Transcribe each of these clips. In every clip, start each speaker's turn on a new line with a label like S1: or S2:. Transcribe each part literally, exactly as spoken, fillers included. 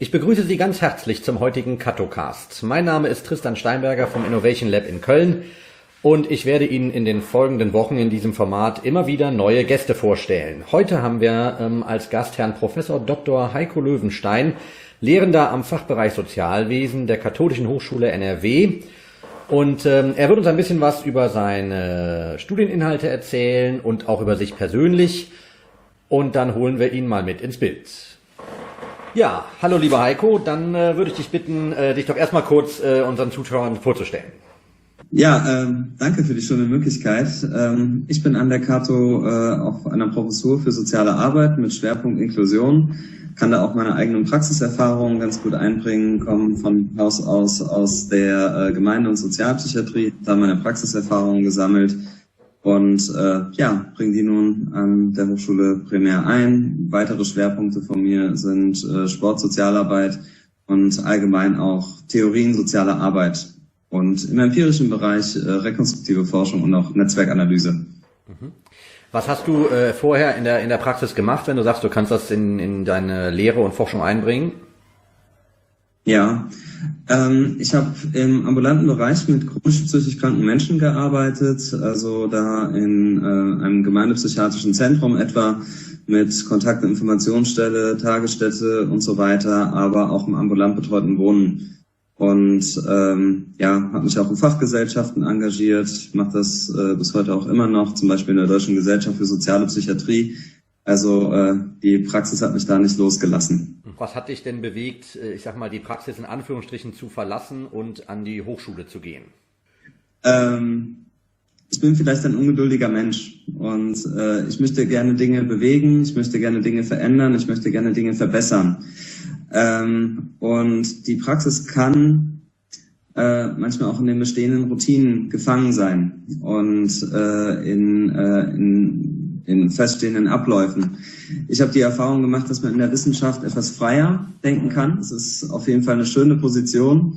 S1: Ich begrüße Sie ganz herzlich zum heutigen Cattocast. Mein Name ist Tristan Steinberger vom Innovation Lab in Köln und ich werde Ihnen in den folgenden Wochen in diesem Format immer wieder neue Gäste vorstellen. Heute haben wir ähm, als Gast Herrn Professor Doktor Heiko Löwenstein, Lehrender am Fachbereich Sozialwesen der Katholischen Hochschule N R W. Und ähm, er wird uns ein bisschen was über seine Studieninhalte erzählen und auch über sich persönlich. Und dann holen wir ihn mal mit ins Bild. Ja, hallo lieber Heiko, dann äh, würde ich dich bitten, äh, dich doch erstmal kurz äh, unseren Zuschauern vorzustellen.
S2: Ja, ähm, danke für die schöne Möglichkeit. Ähm, ich bin an der Cato äh, auf einer Professur für soziale Arbeit mit Schwerpunkt Inklusion, kann da auch meine eigenen Praxiserfahrungen ganz gut einbringen, komme von Haus aus aus der äh, Gemeinde- und Sozialpsychiatrie, da meine Praxiserfahrungen gesammelt und äh, ja, bringe die nun an der Hochschule primär ein. Weitere Schwerpunkte von mir sind äh, Sport, Sozialarbeit und allgemein auch Theorien sozialer Arbeit. Und im empirischen Bereich äh, rekonstruktive Forschung und auch Netzwerkanalyse.
S1: Mhm. Was hast du äh, vorher in der in der Praxis gemacht, wenn du sagst, du kannst das in in deine Lehre und Forschung einbringen?
S2: Ja, ähm, ich habe im ambulanten Bereich mit chronisch psychisch kranken Menschen gearbeitet, also da in äh, einem gemeindepsychiatrischen Zentrum etwa mit Kontakt- und Informationsstelle, Tagesstätte und so weiter, aber auch im ambulant betreuten Wohnen. Und ähm, ja, habe mich auch in Fachgesellschaften engagiert, mache das äh, bis heute auch immer noch, zum Beispiel in der Deutschen Gesellschaft für soziale Psychiatrie. Also äh, die Praxis hat mich da nicht losgelassen.
S1: Was hat dich denn bewegt, ich sag mal, die Praxis in Anführungsstrichen zu verlassen und an die Hochschule zu gehen?
S2: Ähm, ich bin vielleicht ein ungeduldiger Mensch und äh, ich möchte gerne Dinge bewegen, ich möchte gerne Dinge verändern, ich möchte gerne Dinge verbessern. Ähm, und die Praxis kann äh, manchmal auch in den bestehenden Routinen gefangen sein und äh, in, äh, in in feststehenden Abläufen. Ich habe die Erfahrung gemacht, dass man in der Wissenschaft etwas freier denken kann. Das ist auf jeden Fall eine schöne Position.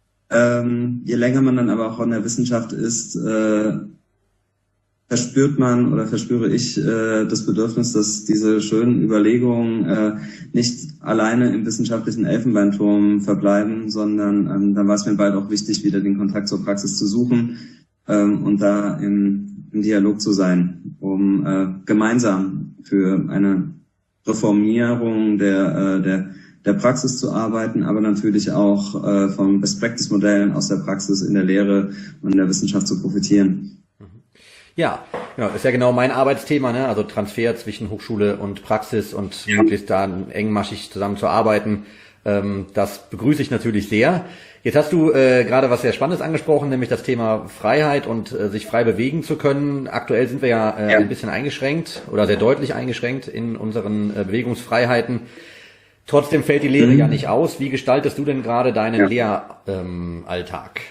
S2: Ähm, je länger man dann aber auch in der Wissenschaft ist, äh, verspürt man oder verspüre ich äh, das Bedürfnis, dass diese schönen Überlegungen äh, nicht alleine im wissenschaftlichen Elfenbeinturm verbleiben, sondern ähm, dann war es mir bald auch wichtig, wieder den Kontakt zur Praxis zu suchen ähm, und da im im Dialog zu sein, um äh, gemeinsam für eine Reformierung der, äh, der, der Praxis zu arbeiten, aber natürlich auch äh, von Best-Practice-Modellen aus der Praxis in der Lehre und in der Wissenschaft zu profitieren.
S1: Ja, ja, ist ja genau mein Arbeitsthema, ne? Also Transfer zwischen Hochschule und Praxis und ja. möglichst da engmaschig zusammen zu arbeiten. Ähm, das begrüße ich natürlich sehr. Jetzt hast du äh, gerade was sehr Spannendes angesprochen, nämlich das Thema Freiheit und äh, sich frei bewegen zu können. Aktuell sind wir ja, äh, ja. ein bisschen eingeschränkt oder sehr deutlich eingeschränkt in unseren äh, Bewegungsfreiheiten. Trotzdem fällt die Lehre mhm. ja nicht aus. Wie gestaltest du denn gerade deinen ja. Lehralltag?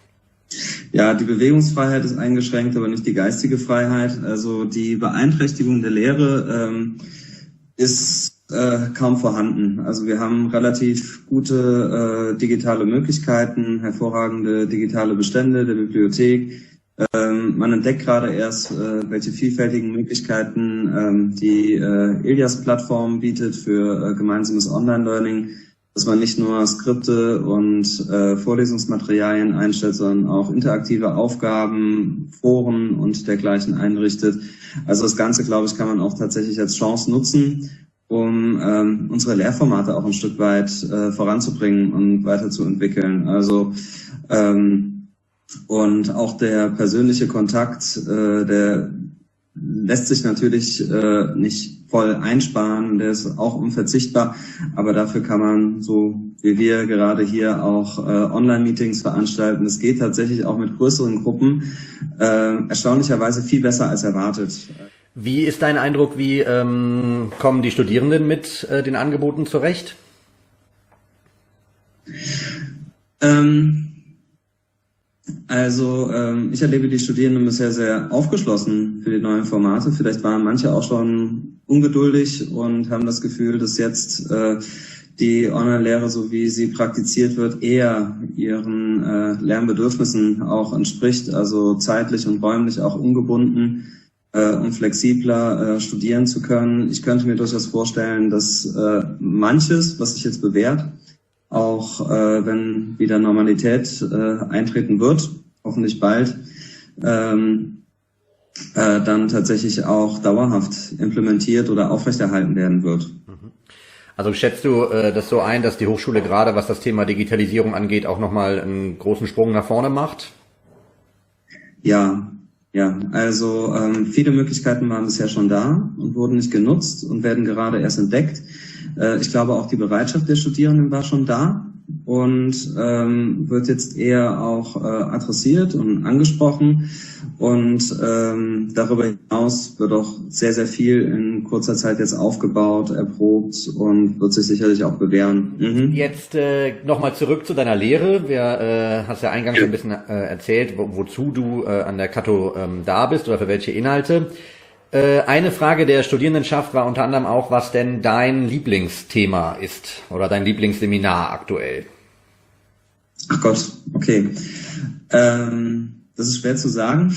S1: Ähm,
S2: ja, die Bewegungsfreiheit ist eingeschränkt, aber nicht die geistige Freiheit. Also die Beeinträchtigung der Lehre ähm, ist Äh, kaum vorhanden. Also wir haben relativ gute äh, digitale Möglichkeiten, hervorragende digitale Bestände der Bibliothek. Ähm, man entdeckt gerade erst, äh, welche vielfältigen Möglichkeiten ähm, die äh, Ilias-Plattform bietet für äh, gemeinsames Online-Learning, dass man nicht nur Skripte und äh, Vorlesungsmaterialien einstellt, sondern auch interaktive Aufgaben, Foren und dergleichen einrichtet. Also das Ganze, glaube ich, kann man auch tatsächlich als Chance nutzen, um ähm, unsere Lehrformate auch ein Stück weit äh, voranzubringen und weiterzuentwickeln. Also ähm, und auch der persönliche Kontakt, äh, der lässt sich natürlich äh, nicht voll einsparen, der ist auch unverzichtbar, aber dafür kann man, so wie wir gerade hier, auch äh, Online-Meetings veranstalten. Es geht tatsächlich auch mit größeren Gruppen äh, erstaunlicherweise viel besser als erwartet.
S1: Wie ist dein Eindruck, wie ähm, kommen die Studierenden mit äh, den Angeboten zurecht?
S2: Ähm, also ähm, ich erlebe die Studierenden bisher sehr aufgeschlossen für die neuen Formate. Vielleicht waren manche auch schon ungeduldig und haben das Gefühl, dass jetzt äh, die Online-Lehre, so wie sie praktiziert wird, eher ihren äh, Lernbedürfnissen auch entspricht, also zeitlich und räumlich auch ungebunden. Äh, um flexibler äh, studieren zu können. Ich könnte mir durchaus vorstellen, dass äh, manches, was sich jetzt bewährt, auch äh, wenn wieder Normalität äh, eintreten wird, hoffentlich bald, ähm, äh, dann tatsächlich auch dauerhaft implementiert oder aufrechterhalten werden wird.
S1: Also schätzt du äh, das so ein, dass die Hochschule gerade, was das Thema Digitalisierung angeht, auch nochmal einen großen Sprung nach vorne macht?
S2: Ja, ja. Also ähm, viele Möglichkeiten waren bisher schon da und wurden nicht genutzt und werden gerade erst entdeckt. Äh, ich glaube, auch die Bereitschaft der Studierenden war schon da und ähm, wird jetzt eher auch äh, adressiert und angesprochen. Und ähm, darüber hinaus wird auch sehr, sehr viel in kurzer Zeit jetzt aufgebaut, erprobt und wird sich sicherlich auch bewähren.
S1: Mhm. Jetzt äh, nochmal zurück zu deiner Lehre. Wir äh, hast ja eingangs ein bisschen äh, erzählt, wo, wozu du äh, an der Cato ähm, da bist oder für welche Inhalte. Äh, eine Frage der Studierendenschaft war unter anderem auch, was denn dein Lieblingsthema ist oder dein Lieblingsseminar aktuell.
S2: Ach Gott, okay. Ähm Das ist schwer zu sagen,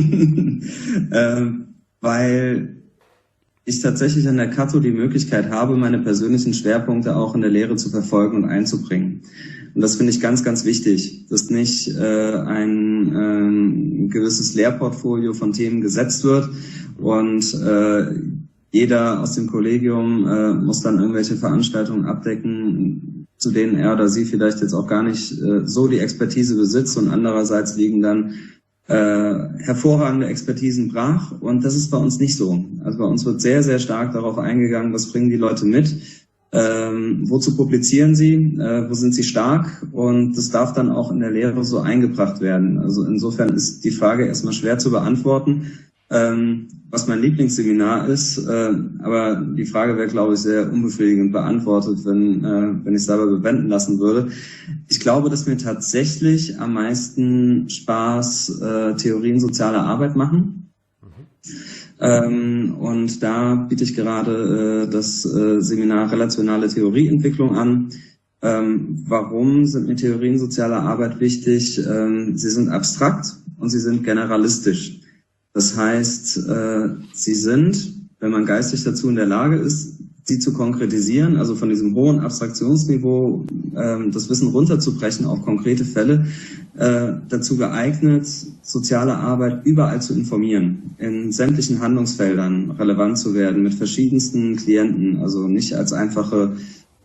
S2: ähm, weil ich tatsächlich an der Cato die Möglichkeit habe, meine persönlichen Schwerpunkte auch in der Lehre zu verfolgen und einzubringen. Und das finde ich ganz, ganz wichtig, dass nicht äh, ein äh, gewisses Lehrportfolio von Themen gesetzt wird und äh, jeder aus dem Kollegium äh, muss dann irgendwelche Veranstaltungen abdecken, zu denen er oder sie vielleicht jetzt auch gar nicht äh, so die Expertise besitzt, und andererseits liegen dann äh, hervorragende Expertisen brach, und das ist bei uns nicht so. Also bei uns wird sehr, sehr stark darauf eingegangen, was bringen die Leute mit, ähm, wozu publizieren sie, äh, wo sind sie stark, und das darf dann auch in der Lehre so eingebracht werden. Also insofern ist die Frage erstmal schwer zu beantworten, ähm, was mein Lieblingsseminar ist, äh, aber die Frage wäre, glaube ich, sehr unbefriedigend beantwortet, wenn, äh, wenn ich es dabei bewenden lassen würde. Ich glaube, dass mir tatsächlich am meisten Spaß äh, Theorien sozialer Arbeit machen. Mhm. Ähm, und da biete ich gerade äh, das äh, Seminar Relationale Theorieentwicklung an. Ähm, warum sind mir Theorien sozialer Arbeit wichtig? Ähm, sie sind abstrakt und sie sind generalistisch. Das heißt, äh, sie sind, wenn man geistig dazu in der Lage ist, sie zu konkretisieren, also von diesem hohen Abstraktionsniveau äh, das Wissen runterzubrechen auf konkrete Fälle, äh, dazu geeignet, soziale Arbeit überall zu informieren, in sämtlichen Handlungsfeldern relevant zu werden, mit verschiedensten Klienten, also nicht als einfache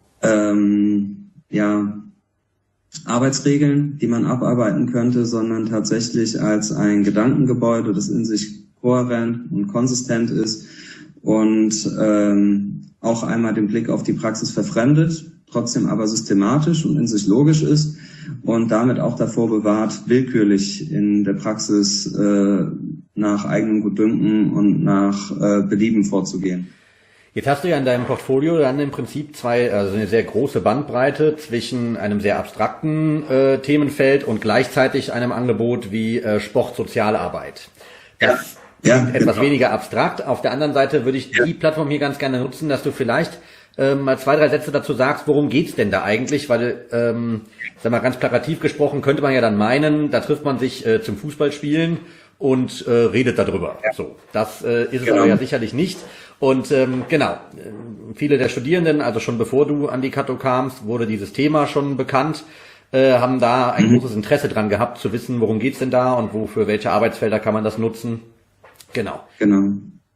S2: ähm, ja, Arbeitsregeln, die man abarbeiten könnte, sondern tatsächlich als ein Gedankengebäude, das in sich kohärent und konsistent ist und ähm, auch einmal den Blick auf die Praxis verfremdet, trotzdem aber systematisch und in sich logisch ist und damit auch davor bewahrt, willkürlich in der Praxis äh, nach eigenem Gutdünken und nach äh, Belieben vorzugehen.
S1: Jetzt hast du ja in deinem Portfolio dann im Prinzip zwei, also eine sehr große Bandbreite zwischen einem sehr abstrakten äh, Themenfeld und gleichzeitig einem Angebot wie äh, Sport-Sozialarbeit. Das
S2: ja,
S1: klingt
S2: ja,
S1: etwas
S2: genau.
S1: weniger abstrakt. Auf der anderen Seite würde ich
S2: ja.
S1: die Plattform hier ganz gerne nutzen, dass du vielleicht ähm, mal zwei, drei Sätze dazu sagst, worum geht's denn da eigentlich? Weil, ähm, sag mal, ganz plakativ gesprochen, könnte man ja dann meinen, da trifft man sich äh, zum Fußballspielen und äh, redet darüber. Ja. So, das äh, ist
S2: genau.
S1: es aber ja sicherlich nicht. Und ähm, genau, viele der Studierenden, also schon bevor du an die Cato kamst, wurde dieses Thema schon bekannt, äh, haben da ein mhm. großes Interesse dran gehabt, zu wissen, worum geht's denn da und wofür welche Arbeitsfelder kann man das nutzen. Genau.
S2: Genau.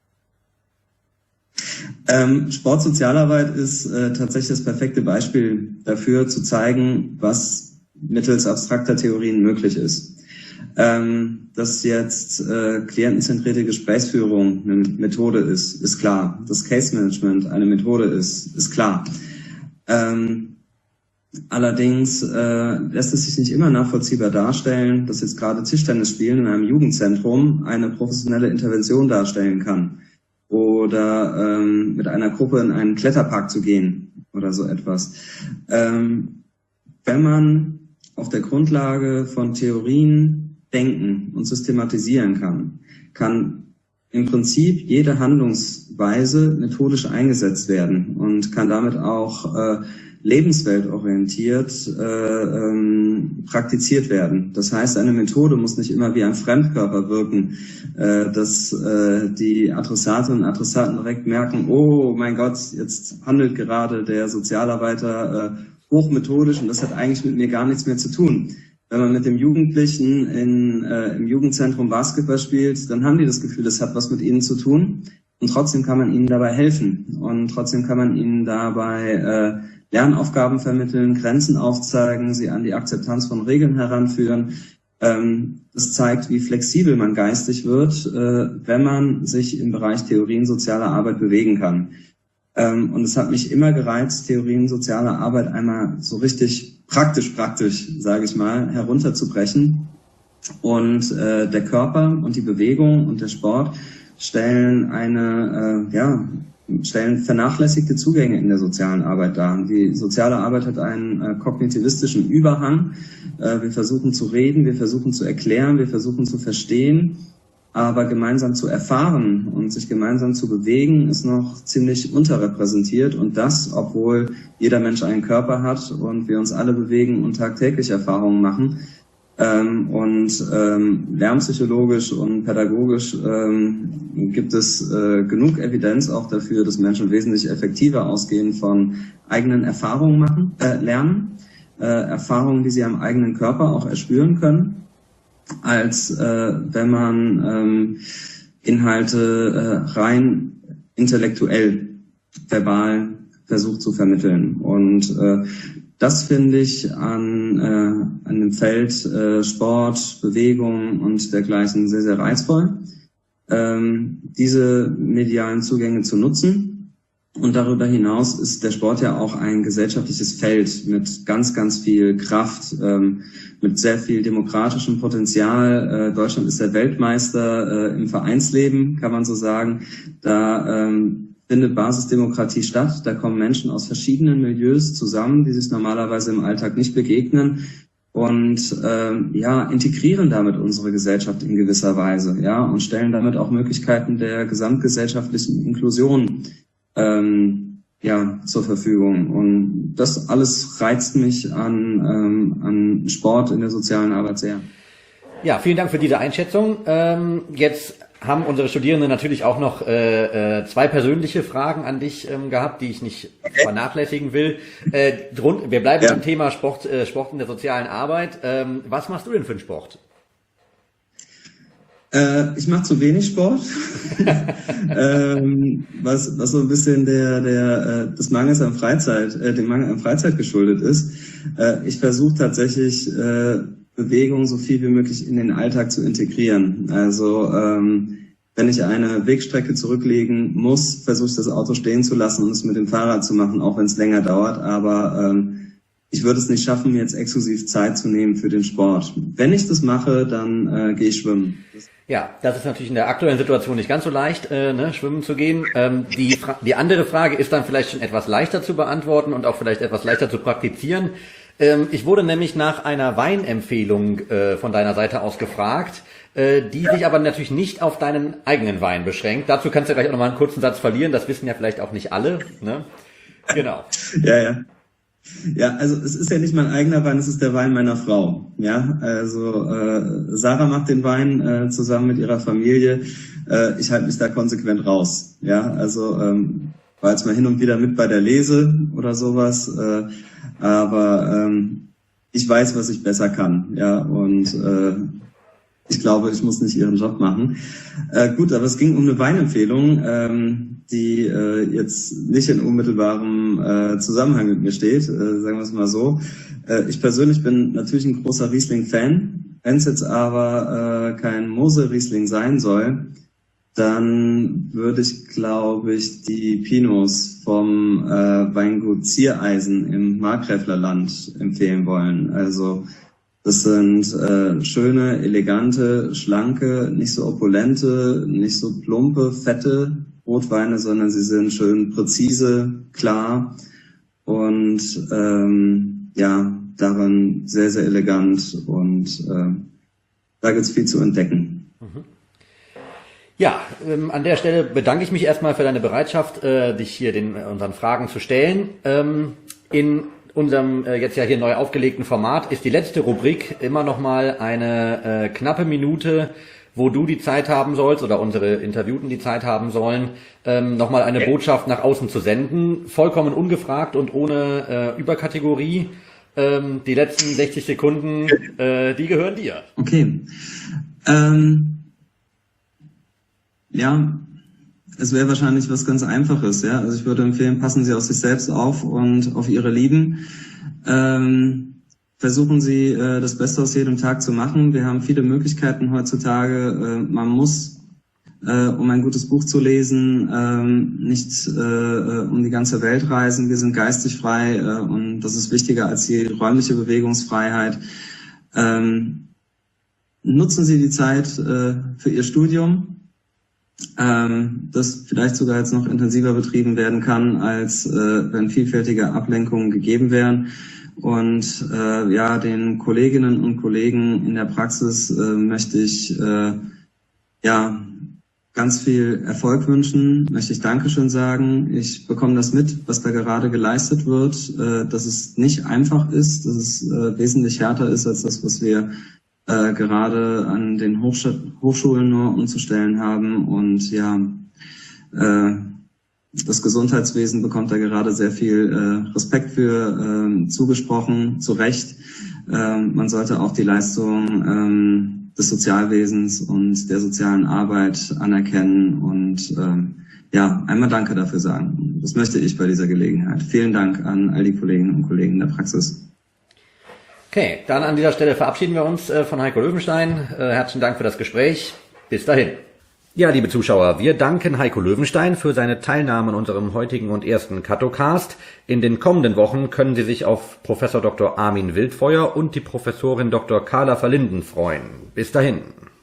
S2: Ähm, Sportsozialarbeit ist äh, tatsächlich das perfekte Beispiel dafür, zu zeigen, was mittels abstrakter Theorien möglich ist. Ähm, dass jetzt äh, klientenzentrierte Gesprächsführung eine Methode ist, ist klar. Dass Case Management eine Methode ist, ist klar. Ähm, allerdings äh, lässt es sich nicht immer nachvollziehbar darstellen, dass jetzt gerade Tischtennisspielen in einem Jugendzentrum eine professionelle Intervention darstellen kann. Oder ähm, mit einer Gruppe in einen Kletterpark zu gehen oder so etwas. Ähm, wenn man auf der Grundlage von Theorien denken und systematisieren kann, kann im Prinzip jede Handlungsweise methodisch eingesetzt werden und kann damit auch äh, lebensweltorientiert äh, ähm, praktiziert werden. Das heißt, eine Methode muss nicht immer wie ein Fremdkörper wirken, äh, dass äh, die Adressatinnen und Adressaten direkt merken, oh mein Gott, jetzt handelt gerade der Sozialarbeiter äh, hochmethodisch und das hat eigentlich mit mir gar nichts mehr zu tun. Wenn man mit dem Jugendlichen in, äh, im Jugendzentrum Basketball spielt, dann haben die das Gefühl, das hat was mit ihnen zu tun und trotzdem kann man ihnen dabei helfen und trotzdem kann man ihnen dabei äh, Lernaufgaben vermitteln, Grenzen aufzeigen, sie an die Akzeptanz von Regeln heranführen. Ähm, das zeigt, wie flexibel man geistig wird, äh, wenn man sich im Bereich Theorien sozialer Arbeit bewegen kann. Ähm, und es hat mich immer gereizt, Theorien sozialer Arbeit einmal so richtig praktisch, praktisch, sage ich mal, herunterzubrechen. Und äh, der Körper und die Bewegung und der Sport stellen eine, äh, ja, stellen vernachlässigte Zugänge in der sozialen Arbeit dar. Die soziale Arbeit hat einen äh, kognitivistischen Überhang. Äh, wir versuchen zu reden, wir versuchen zu erklären, wir versuchen zu verstehen. Aber gemeinsam zu erfahren und sich gemeinsam zu bewegen, ist noch ziemlich unterrepräsentiert. Und das, obwohl jeder Mensch einen Körper hat und wir uns alle bewegen und tagtäglich Erfahrungen machen. Ähm, und ähm, lernpsychologisch und pädagogisch ähm, gibt es äh, genug Evidenz auch dafür, dass Menschen wesentlich effektiver ausgehen von eigenen Erfahrungen machen, äh, lernen. Äh, Erfahrungen, die sie am eigenen Körper auch erspüren können, als äh, wenn man ähm, Inhalte äh, rein intellektuell, verbal versucht zu vermitteln. Und äh, das finde ich an, äh, an dem Feld äh, Sport, Bewegung und dergleichen sehr, sehr reizvoll, ähm, diese medialen Zugänge zu nutzen. Und darüber hinaus ist der Sport ja auch ein gesellschaftliches Feld mit ganz, ganz viel Kraft, ähm, mit sehr viel demokratischem Potenzial. Äh, Deutschland ist der Weltmeister äh, im Vereinsleben, kann man so sagen. Da ähm, findet Basisdemokratie statt. Da kommen Menschen aus verschiedenen Milieus zusammen, die sich normalerweise im Alltag nicht begegnen und ähm, ja integrieren damit unsere Gesellschaft in gewisser Weise, ja, und stellen damit auch Möglichkeiten der gesamtgesellschaftlichen Inklusion Ähm, ja, zur Verfügung. Und das alles reizt mich an, ähm, an Sport in der sozialen Arbeit sehr.
S1: Ja, vielen Dank für diese Einschätzung. Ähm, jetzt haben unsere Studierenden natürlich auch noch äh, äh, zwei persönliche Fragen an dich ähm, gehabt, die ich nicht vernachlässigen will. Äh, drun- wir bleiben ja. beim Thema Sport, äh, Sport in der sozialen Arbeit. Ähm, was machst du denn für einen Sport?
S2: Äh, ich mache zu wenig Sport, ähm, was, was so ein bisschen der, der, äh, des Mangels an Freizeit, äh, dem Mangel an Freizeit geschuldet ist. Äh, ich versuche tatsächlich, äh, Bewegung so viel wie möglich in den Alltag zu integrieren. Also, ähm, wenn ich eine Wegstrecke zurücklegen muss, versuche ich das Auto stehen zu lassen und es mit dem Fahrrad zu machen, auch wenn es länger dauert. Aber ähm, ich würde es nicht schaffen, mir jetzt exklusiv Zeit zu nehmen für den Sport. Wenn ich das mache, dann äh, gehe ich schwimmen. Das
S1: Ja, das ist natürlich in der aktuellen Situation nicht ganz so leicht, äh, ne, schwimmen zu gehen. Ähm, die, Fra- die andere Frage ist dann vielleicht schon etwas leichter zu beantworten und auch vielleicht etwas leichter zu praktizieren. Ähm, ich wurde nämlich nach einer Weinempfehlung äh, von deiner Seite aus gefragt, äh, die sich aber natürlich nicht auf deinen eigenen Wein beschränkt. Dazu kannst du gleich auch nochmal einen kurzen Satz verlieren, das wissen ja vielleicht auch nicht alle. Ne? Genau.
S2: Ja, ja. Ja, also es ist ja nicht mein eigener Wein, es ist der Wein meiner Frau. Ja, also äh, Sarah macht den Wein äh, zusammen mit ihrer Familie. Äh, ich halte mich da konsequent raus. Ja, also ähm, war jetzt mal hin und wieder mit bei der Lese oder sowas, äh, aber ähm, ich weiß, was ich besser kann. Ja, und äh, ich glaube, ich muss nicht ihren Job machen. Äh, gut, aber es ging um eine Weinempfehlung, ähm, die äh, jetzt nicht in unmittelbarem äh, Zusammenhang mit mir steht, äh, sagen wir es mal so. Äh, ich persönlich bin natürlich ein großer Riesling-Fan. Wenn es jetzt aber äh, kein Mosel-Riesling sein soll, dann würde ich, glaube ich, die Pinots vom äh, Weingut Ziereisen im Markgräflerland empfehlen wollen. Also das sind äh, schöne, elegante, schlanke, nicht so opulente, nicht so plumpe, fette Rotweine, sondern sie sind schön präzise, klar und ähm, ja, darin sehr, sehr elegant und äh, da gibt's viel zu entdecken.
S1: Mhm. Ja, ähm, an der Stelle bedanke ich mich erstmal für deine Bereitschaft, äh, dich hier den unseren Fragen zu stellen. Ähm, in unserem äh, jetzt ja hier neu aufgelegten Format ist die letzte Rubrik immer noch mal eine äh, knappe Minute wo du die Zeit haben sollst oder unsere Interviewten die Zeit haben sollen, ähm, nochmal eine okay. Botschaft nach außen zu senden. Vollkommen ungefragt und ohne äh, Überkategorie. Ähm, die letzten sechzig Sekunden, äh, die gehören dir.
S2: Okay. Ähm, ja, es wäre wahrscheinlich was ganz Einfaches. Ja, also ich würde empfehlen, passen Sie auf sich selbst auf und auf Ihre Lieben. Ähm, Versuchen Sie, äh, das Beste aus jedem Tag zu machen. Wir haben viele Möglichkeiten heutzutage. Äh, man muss, äh, um ein gutes Buch zu lesen, ähm, nicht äh, um die ganze Welt reisen. Wir sind geistig frei äh, und das ist wichtiger als die räumliche Bewegungsfreiheit. Ähm, nutzen Sie die Zeit äh, für Ihr Studium, ähm, das vielleicht sogar jetzt noch intensiver betrieben werden kann, als äh, wenn vielfältige Ablenkungen gegeben wären. Und äh, ja, den Kolleginnen und Kollegen in der Praxis äh, möchte ich äh, ja ganz viel Erfolg wünschen, möchte ich Dankeschön sagen. Ich bekomme das mit, was da gerade geleistet wird, äh, dass es nicht einfach ist, dass es äh, wesentlich härter ist als das, was wir äh, gerade an den Hochsch- Hochschulen nur umzustellen haben. Und ja, äh, das Gesundheitswesen bekommt da gerade sehr viel äh, Respekt für ähm, zugesprochen, zu Recht. Ähm, man sollte auch die Leistung ähm, des Sozialwesens und der sozialen Arbeit anerkennen und ähm, ja, einmal Danke dafür sagen. Das möchte ich bei dieser Gelegenheit. Vielen Dank an all die Kolleginnen und Kollegen der Praxis.
S1: Okay, dann an dieser Stelle verabschieden wir uns äh, von Heiko Löwenstein. Äh, herzlichen Dank für das Gespräch. Bis dahin. Ja, liebe Zuschauer, wir danken Heiko Löwenstein für seine Teilnahme an unserem heutigen und ersten Cattocast. In den kommenden Wochen können Sie sich auf Professor Doktor Armin Wildfeuer und die Professorin Doktor Carla Verlinden freuen. Bis dahin.